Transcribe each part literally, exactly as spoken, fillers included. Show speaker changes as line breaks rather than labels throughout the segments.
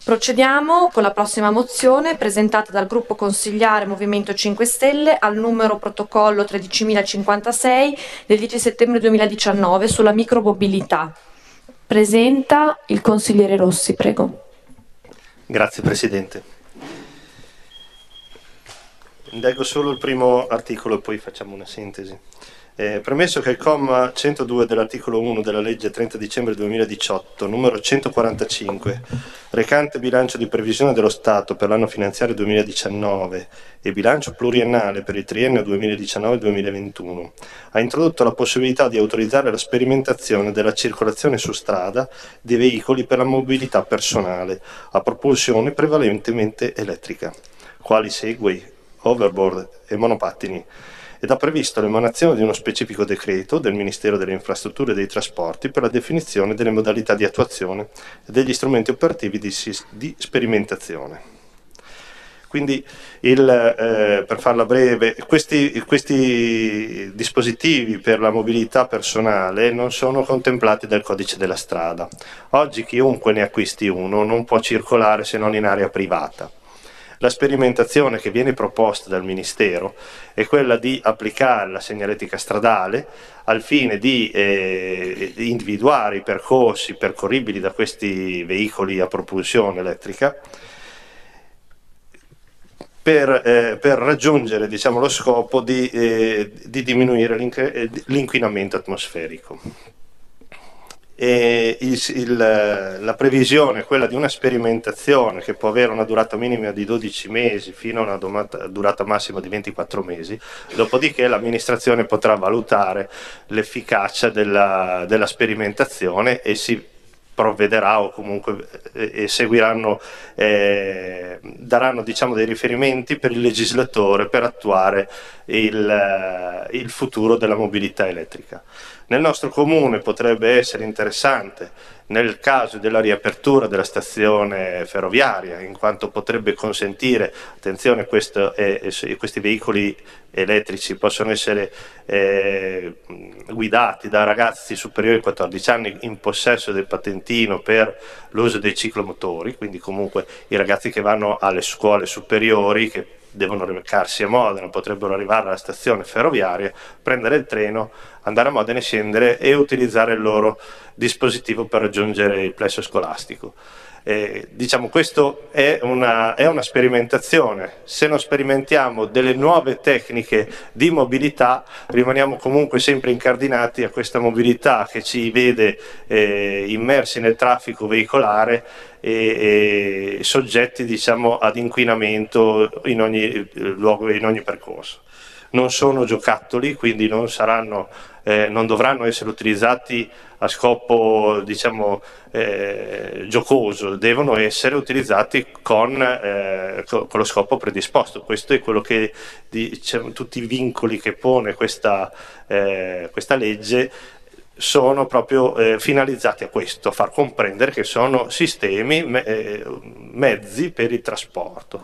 Procediamo con la prossima mozione presentata dal gruppo consigliare Movimento cinque Stelle al numero protocollo tredicimilacinquantasei del dieci settembre duemiladiciannove sulla micromobilità. Presenta il consigliere Rossi, prego.
Grazie Presidente. Leggo solo il primo articolo e poi facciamo una sintesi. Eh, premesso che il comma centodue dell'articolo uno della legge trenta dicembre duemiladiciotto, numero centoquarantacinque, recante bilancio di previsione dello Stato per l'anno finanziario duemiladiciannove e bilancio pluriennale per il triennio duemiladiciannove duemilaventuno, ha introdotto la possibilità di autorizzare la sperimentazione della circolazione su strada di veicoli per la mobilità personale a propulsione prevalentemente elettrica, quali Segway, hoverboard e monopattini, ed ha previsto l'emanazione di uno specifico decreto del Ministero delle Infrastrutture e dei Trasporti per la definizione delle modalità di attuazione e degli strumenti operativi di, di sperimentazione. Quindi, il, eh, per farla breve, questi, questi dispositivi per la mobilità personale non sono contemplati dal codice della strada. Oggi chiunque ne acquisti uno non può circolare se non in area privata. La sperimentazione che viene proposta dal Ministero è quella di applicare la segnaletica stradale al fine di, eh, di individuare i percorsi percorribili da questi veicoli a propulsione elettrica per, eh, per raggiungere, diciamo, lo scopo di, eh, di diminuire l'inquinamento atmosferico. E il, il, la previsione è quella di una sperimentazione che può avere una durata minima di dodici mesi fino a una durata, durata massima di ventiquattro mesi, dopodiché l'amministrazione potrà valutare l'efficacia della, della sperimentazione e si provvederà o comunque eh, seguiranno, eh, daranno, diciamo, dei riferimenti per il legislatore per attuare il, il futuro della mobilità elettrica. Nel nostro comune potrebbe essere interessante nel caso della riapertura della stazione ferroviaria, in quanto potrebbe consentire, attenzione, questo, eh, questi veicoli elettrici possono essere eh, guidati da ragazzi superiori ai quattordici anni in possesso del patentino per l'uso dei ciclomotori, quindi comunque i ragazzi che vanno alle scuole superiori, che devono recarsi a Modena, potrebbero arrivare alla stazione ferroviaria, prendere il treno, andare a Modena e scendere e utilizzare il loro dispositivo per raggiungere il plesso scolastico. Eh, diciamo, questo è una, è una sperimentazione. Se non sperimentiamo delle nuove tecniche di mobilità, rimaniamo comunque sempre incardinati a questa mobilità che ci vede eh, immersi nel traffico veicolare e, e soggetti, diciamo, ad inquinamento in ogni luogo e in ogni percorso. Non sono giocattoli, quindi non saranno, eh, non dovranno essere utilizzati a scopo, diciamo, eh, giocoso, devono essere utilizzati con, eh, con lo scopo predisposto. Questo è quello che, diciamo, tutti i vincoli che pone questa, eh, questa legge sono proprio eh, finalizzati a questo, a far comprendere che sono sistemi, me, eh, mezzi per il trasporto.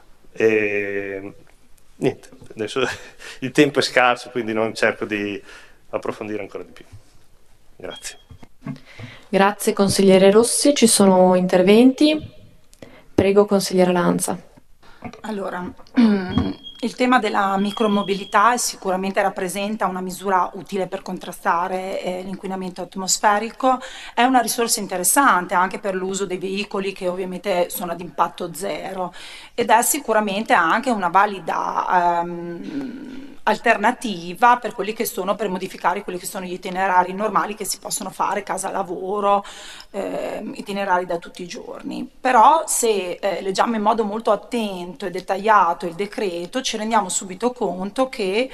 E, niente, adesso il tempo è scarso, quindi non cerco di approfondire ancora di più. Grazie.
Grazie consigliere Rossi, ci sono interventi? Prego consigliere Lanza.
Allora, il tema della micromobilità sicuramente rappresenta una misura utile per contrastare eh, l'inquinamento atmosferico, è una risorsa interessante anche per l'uso dei veicoli che ovviamente sono ad impatto zero ed è sicuramente anche una valida ehm, alternativa per quelli che sono, per modificare quelli che sono gli itinerari normali che si possono fare casa lavoro, eh, itinerari da tutti i giorni. Però se eh, leggiamo in modo molto attento e dettagliato il decreto ci rendiamo subito conto che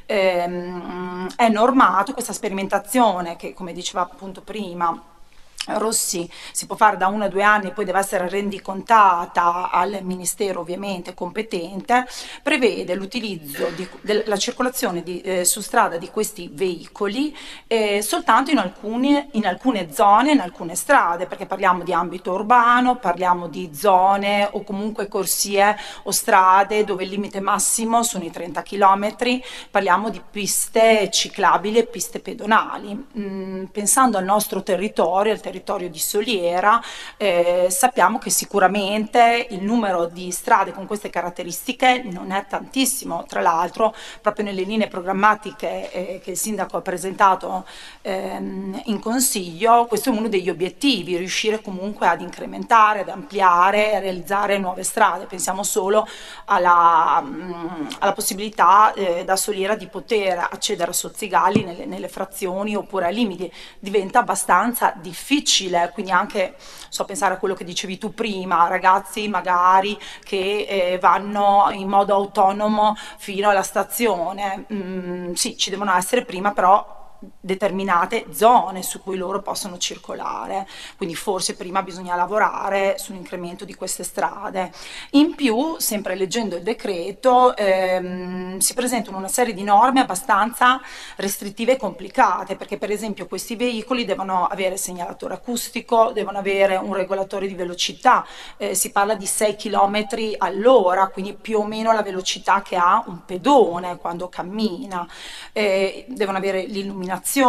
ehm, è normato questa sperimentazione che, come diceva appunto prima Rossi, si può fare da uno a due anni e poi deve essere rendicontata al ministero ovviamente competente, prevede l'utilizzo della circolazione di, eh, su strada di questi veicoli eh, soltanto in alcune, in alcune zone, in alcune strade, perché parliamo di ambito urbano, parliamo di zone o comunque corsie o strade dove il limite massimo sono i trenta chilometri, parliamo di piste ciclabili e piste pedonali. Mm, pensando al nostro territorio, al territorio territorio di Soliera. Eh, sappiamo che sicuramente il numero di strade con queste caratteristiche non è tantissimo, tra l'altro proprio nelle linee programmatiche eh, che il sindaco ha presentato ehm, in consiglio, questo è uno degli obiettivi, riuscire comunque ad incrementare, ad ampliare, a realizzare nuove strade. Pensiamo solo alla, mh, alla possibilità eh, da Soliera di poter accedere a Sozzigalli nelle, nelle frazioni oppure ai limiti. Diventa abbastanza difficile, quindi anche so pensare a quello che dicevi tu prima, ragazzi magari che eh, vanno in modo autonomo fino alla stazione, mm, sì, ci devono essere prima però determinate zone su cui loro possono circolare, quindi forse prima bisogna lavorare sull'incremento di queste strade. In più, sempre leggendo il decreto, ehm, si presentano una serie di norme abbastanza restrittive e complicate, perché per esempio questi veicoli devono avere segnalatore acustico, devono avere un regolatore di velocità, eh, si parla di sei chilometri all'ora, quindi più o meno la velocità che ha un pedone quando cammina, eh, devono avere l'illuminazione,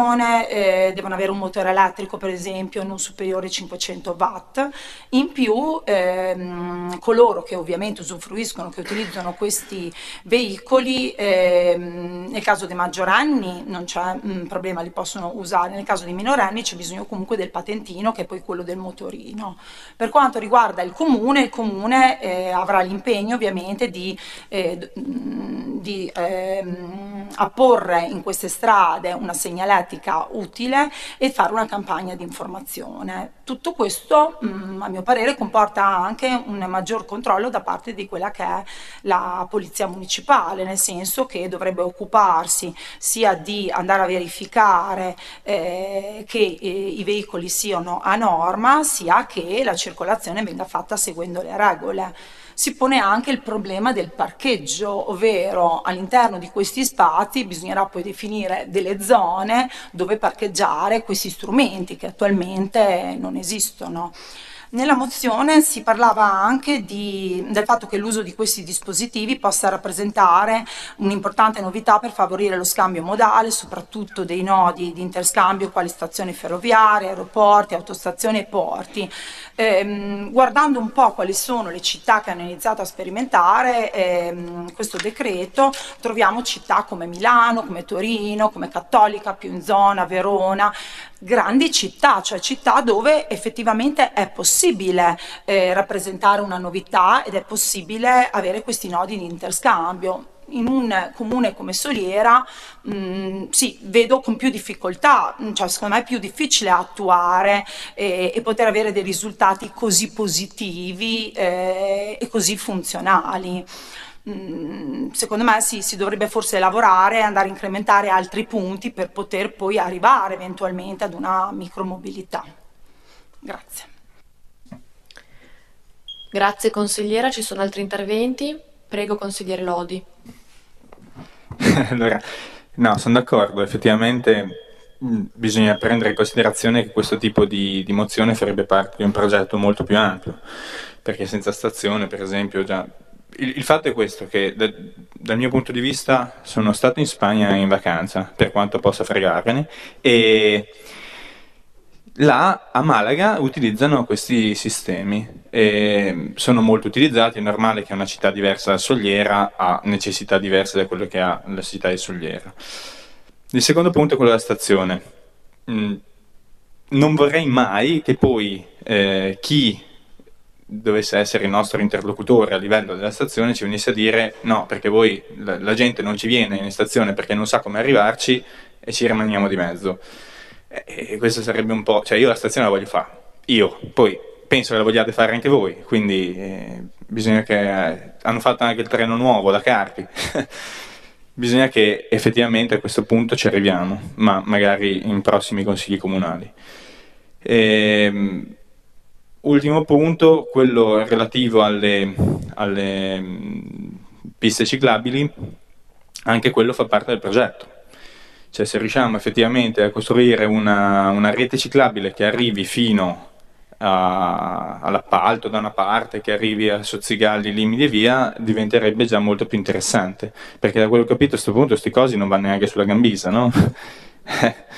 Eh, devono avere un motore elettrico per esempio non superiore ai cinquecento watt. In più ehm, coloro che ovviamente usufruiscono, che utilizzano questi veicoli, ehm, nel caso dei maggiorenni non c'è un problema, li possono usare, nel caso dei minorenni c'è bisogno comunque del patentino, che è poi quello del motorino. Per quanto riguarda il comune, il comune eh, avrà l'impegno ovviamente di, eh, di ehm, apporre in queste strade una segnaletica utile e fare una campagna di informazione. Tutto questo, mh, a mio parere, comporta anche un maggior controllo da parte di quella che è la polizia municipale, nel senso che dovrebbe occuparsi sia di andare a verificare eh, che eh, i veicoli siano a norma, sia che la circolazione venga fatta seguendo le regole. Si pone anche il problema del parcheggio, ovvero all'interno di questi spazi bisognerà poi definire delle zone dove parcheggiare questi strumenti che attualmente non esistono. Nella mozione si parlava anche di, del fatto che l'uso di questi dispositivi possa rappresentare un'importante novità per favorire lo scambio modale, soprattutto dei nodi di interscambio quali stazioni ferroviarie, aeroporti, autostazioni e porti. Ehm, guardando un po' quali sono le città che hanno iniziato a sperimentare ehm, questo decreto, troviamo città come Milano, come Torino, come Cattolica, più in zona, Verona, grandi città, cioè città dove effettivamente è possibile eh, rappresentare una novità ed è possibile avere questi nodi di interscambio. In un comune come Soliera mh, sì, vedo con più difficoltà, cioè secondo me è più difficile attuare eh, e poter avere dei risultati così positivi eh, e così funzionali. Mh, secondo me sì, si dovrebbe forse lavorare e andare a incrementare altri punti per poter poi arrivare eventualmente ad una micromobilità. Grazie.
Grazie consigliera, ci sono altri interventi? Prego consigliere Lodi.
Allora, no, sono d'accordo, effettivamente mh, bisogna prendere in considerazione che questo tipo di, di mozione farebbe parte di un progetto molto più ampio, perché senza stazione, per esempio, già... Il, il fatto è questo, che da, dal mio punto di vista sono stato in Spagna in vacanza, per quanto possa fregarmene, e là a Malaga utilizzano questi sistemi. E sono molto utilizzati, è normale che una città diversa da Soliera ha necessità diverse da quello che ha la città di Soliera. Il secondo punto è quello della stazione. Mm, non vorrei mai che poi eh, chi dovesse essere il nostro interlocutore a livello della stazione ci venisse a dire no, perché voi la, la gente non ci viene in stazione perché non sa come arrivarci e ci rimaniamo di mezzo. E, e questo sarebbe un po', cioè io la stazione la voglio fare, io, poi penso che la vogliate fare anche voi, quindi eh, bisogna che eh, hanno fatto anche il treno nuovo da Carpi. Bisogna che effettivamente a questo punto ci arriviamo, ma magari in prossimi consigli comunali. E, ultimo punto, quello relativo alle, alle piste ciclabili, anche quello fa parte del progetto. Cioè se riusciamo effettivamente a costruire una, una rete ciclabile che arrivi fino all'appalto da una parte, che arrivi a Sozzigalli, Limidi e via, diventerebbe già molto più interessante, perché da quello che ho capito a questo punto sti cosi non vanno neanche sulla Gambisa, no?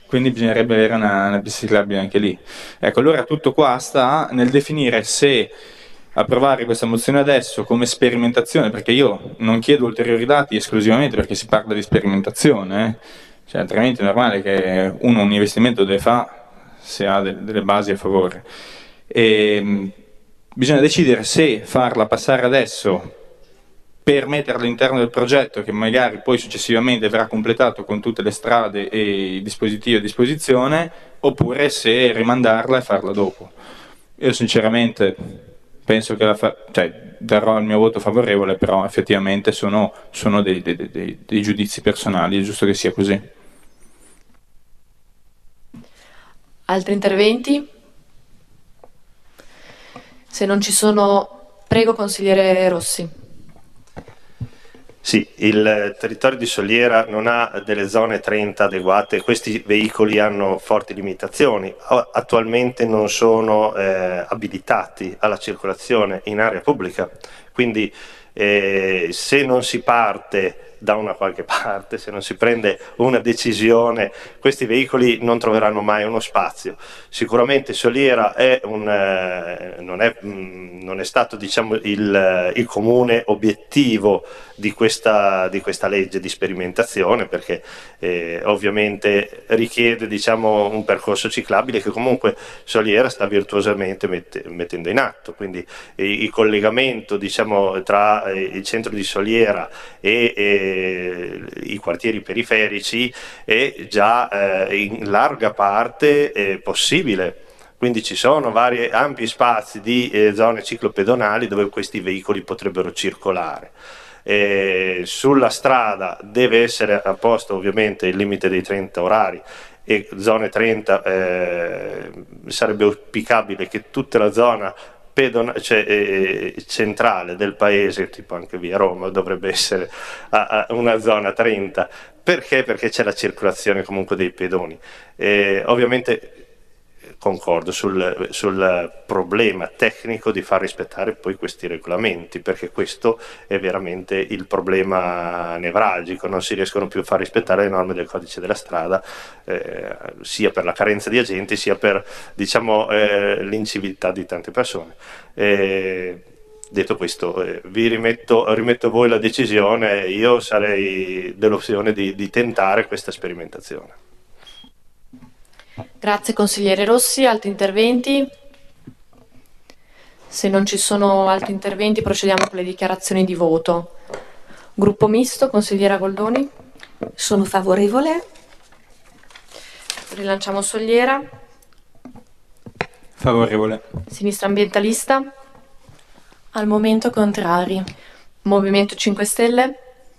quindi bisognerebbe avere una, una pista ciclabile anche lì. Ecco, allora tutto qua sta nel definire se approvare questa mozione adesso come sperimentazione, perché io non chiedo ulteriori dati esclusivamente perché si parla di sperimentazione, eh? Cioè, altrimenti è normale che uno un investimento deve fare se ha de- delle basi a favore. E, mh, bisogna decidere se farla passare adesso per metterla all'interno del progetto che magari poi successivamente verrà completato con tutte le strade e i dispositivi a disposizione, oppure se rimandarla e farla dopo. Io sinceramente penso che la fa- cioè, darò il mio voto favorevole, però effettivamente sono, sono dei, dei, dei, dei giudizi personali, è giusto che sia così.
Altri interventi? Se non ci sono, prego consigliere Rossi.
Sì, il territorio di Soliera non ha delle zone trenta adeguate, questi veicoli hanno forti limitazioni, attualmente non sono eh, abilitati alla circolazione in area pubblica, quindi eh, se non si parte da una qualche parte, se non si prende una decisione, questi veicoli non troveranno mai uno spazio. Sicuramente Soliera è un, eh, non, è, mh, non è stato, diciamo, il, il comune obiettivo di questa, di questa legge di sperimentazione, perché eh, ovviamente richiede, diciamo, un percorso ciclabile che comunque Soliera sta virtuosamente mette, mettendo in atto, quindi eh, il collegamento, diciamo, tra eh, il centro di Soliera e, e i quartieri periferici è già eh, in larga parte eh, possibile, quindi ci sono vari ampi spazi di eh, zone ciclopedonali dove questi veicoli potrebbero circolare. Eh, sulla strada deve essere a posto ovviamente il limite dei trenta orari e zone trenta eh, sarebbe auspicabile che tutta la zona Pedon- cioè, eh, centrale del paese, tipo anche via Roma, dovrebbe essere a, a una zona trenta. Perché? Perché c'è la circolazione comunque dei pedoni. Eh, ovviamente concordo sul, sul problema tecnico di far rispettare poi questi regolamenti, perché questo è veramente il problema nevralgico, non si riescono più a far rispettare le norme del codice della strada, eh, sia per la carenza di agenti sia per, diciamo, eh, l'inciviltà di tante persone. Eh, detto questo, eh, vi rimetto, rimetto a voi la decisione, io sarei dell'opzione di, di tentare questa sperimentazione.
Grazie consigliere Rossi, altri interventi? Se non ci sono altri interventi procediamo con le dichiarazioni di voto. Gruppo misto, consigliera Goldoni?
Sono favorevole.
Rilanciamo Soliera.
Favorevole.
Sinistra ambientalista?
Al momento contrari.
Movimento cinque Stelle?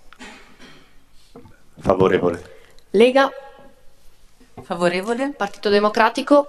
Favorevole.
Lega?
Favorevole.
Partito Democratico?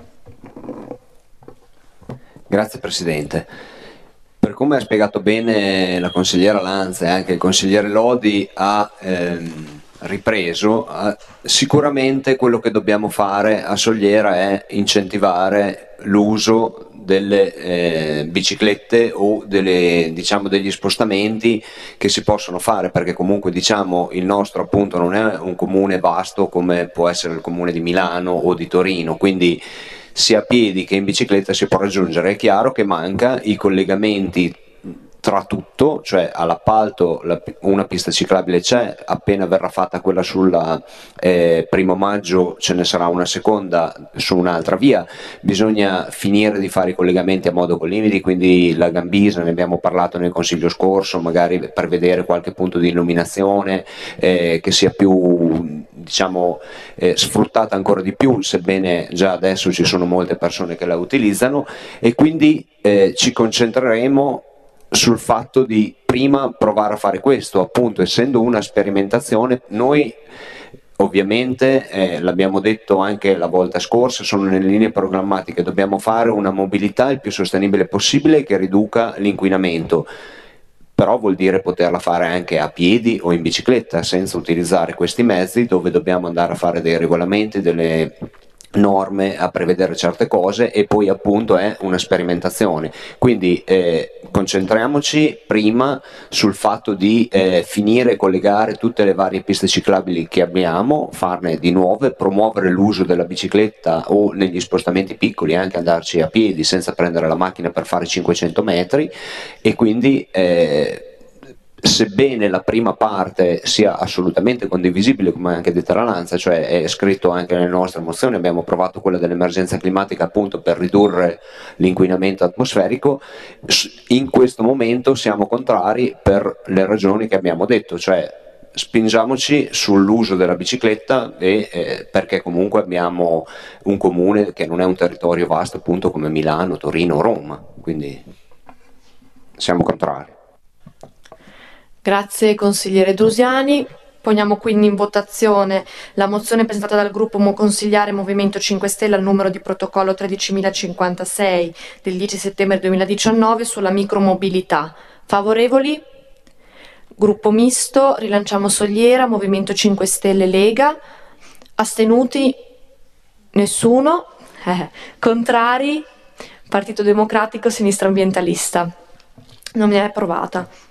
Grazie Presidente. Per come ha spiegato bene la consigliera Lanza e anche il consigliere Lodi ha ehm, ripreso, ha, sicuramente quello che dobbiamo fare a Soliera è incentivare l'uso delle eh, biciclette o delle, diciamo, degli spostamenti che si possono fare, perché comunque, diciamo, il nostro appunto non è un comune vasto come può essere il comune di Milano o di Torino, quindi sia a piedi che in bicicletta si può raggiungere. È chiaro che manca i collegamenti tra tutto, cioè all'appalto la, una pista ciclabile c'è, appena verrà fatta quella sul eh, primo maggio ce ne sarà una seconda su un'altra via, bisogna finire di fare i collegamenti a modo con limiti, quindi la Gambisa, ne abbiamo parlato nel consiglio scorso, magari per vedere qualche punto di illuminazione eh, che sia più, diciamo, eh, sfruttata ancora di più, sebbene già adesso ci sono molte persone che la utilizzano, e quindi eh, ci concentreremo sul fatto di prima provare a fare questo, appunto, essendo una sperimentazione. Noi ovviamente, eh, l'abbiamo detto anche la volta scorsa, sono nelle linee programmatiche, dobbiamo fare una mobilità il più sostenibile possibile che riduca l'inquinamento, però vuol dire poterla fare anche a piedi o in bicicletta senza utilizzare questi mezzi, dove dobbiamo andare a fare dei regolamenti, delle norme, a prevedere certe cose, e poi appunto è una sperimentazione, quindi eh, concentriamoci prima sul fatto di eh, finire e collegare tutte le varie piste ciclabili che abbiamo, farne di nuove, promuovere l'uso della bicicletta o negli spostamenti piccoli anche andarci a piedi senza prendere la macchina per fare cinquecento metri, e quindi eh, sebbene la prima parte sia assolutamente condivisibile, come anche detta la Lanza, cioè è scritto anche nelle nostre mozioni, abbiamo approvato quella dell'emergenza climatica appunto per ridurre l'inquinamento atmosferico, in questo momento siamo contrari per le ragioni che abbiamo detto, cioè spingiamoci sull'uso della bicicletta e, eh, perché comunque abbiamo un comune che non è un territorio vasto appunto come Milano, Torino, Roma, quindi siamo contrari.
Grazie consigliere Drusiani. Poniamo quindi in votazione la mozione presentata dal gruppo consigliare Movimento cinque Stelle al numero di protocollo tredicimilacinquantasei del dieci settembre duemiladiciannove sulla micromobilità. Favorevoli? Gruppo misto, Rilanciamo Soliera, Movimento cinque Stelle Lega. Astenuti? Nessuno. Eh. Contrari? Partito Democratico, Sinistra Ambientalista. Non mi è approvata.